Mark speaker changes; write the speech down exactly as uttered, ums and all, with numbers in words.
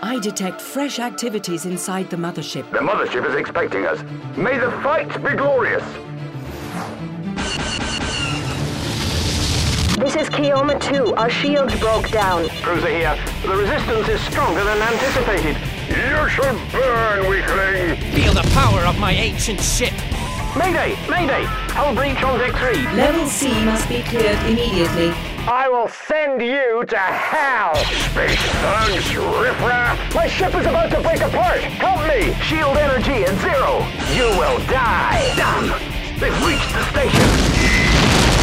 Speaker 1: I detect fresh activities inside the mothership.
Speaker 2: The mothership is expecting us. May the fight be glorious!
Speaker 3: This is Keoma two. Our shields broke down.
Speaker 4: Cruiser here. The resistance is stronger than anticipated.
Speaker 2: You should burn, weakling!
Speaker 5: Feel the power of my ancient ship!
Speaker 4: Mayday! Mayday! Hull breach on deck three.
Speaker 1: Level C must be cleared immediately.
Speaker 4: I will send you to hell!
Speaker 2: Space thugs, riffraff!
Speaker 4: My ship is about to break apart! Help me! Shield energy at zero! You will die!
Speaker 2: Damn! They've reached the station!